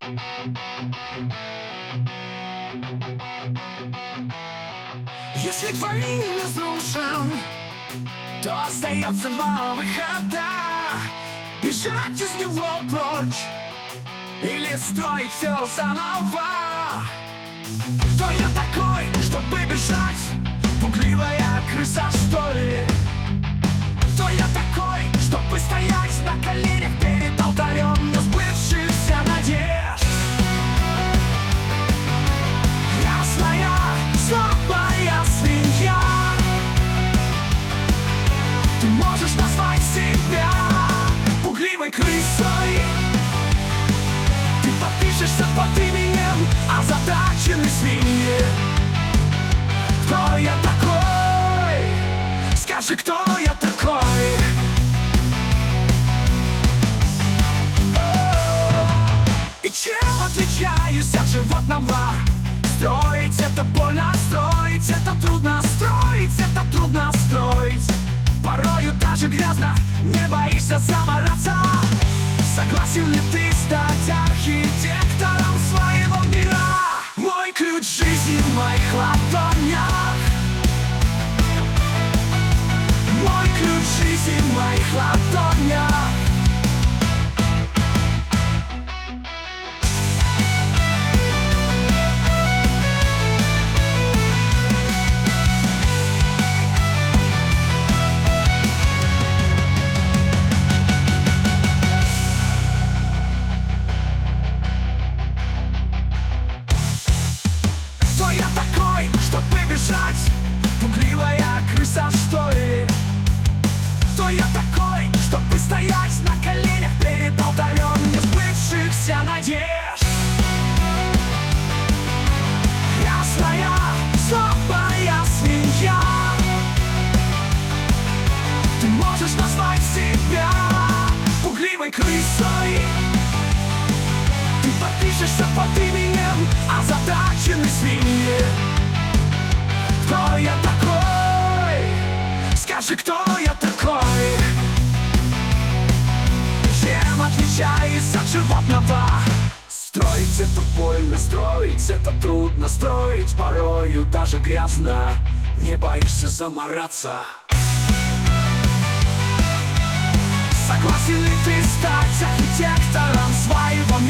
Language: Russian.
Если твои разрушен, то остается два выхода: бежать из него прочь или строить все заново. Кто я такой, чтобы бежать? Пугливая крыса, что ли? Кто я такой, чтобы стоять на коленях перед алтарем несбывшихся надежд? Ясная, слабая свинья, ты можешь назвать себя пугливой крысой. Ты подпишешься под именем озадаченной свиньи. Кто я такой? Скажи, кто я такой? И чем отличаюсь от животного? Строить это больно, строить это трудно, строить это трудно строить. Порою даже грязно, не боишься замораться. Согласен ли ты стать архитектором своего мира? Мой ключ жизни в моих ладонях. Мой ключ жизни в моих ладонях. Кто я такой, чтобы бежать? Пугливая крыса, что ли? Кто я такой, чтобы стоять на коленях перед алтарем несбывшихся надежд? Ясная, слабая свинья, ты можешь назвать себя пугливой крысой. Ты подпишешься под именем озадаченной свиньи. Кто я такой? Скажи, кто я такой? Чем отличаюсь от животного? Строить это больно, строить это трудно, строить порою даже грязно. Не боишься замораться. Согласен ли ты стать архитектором своего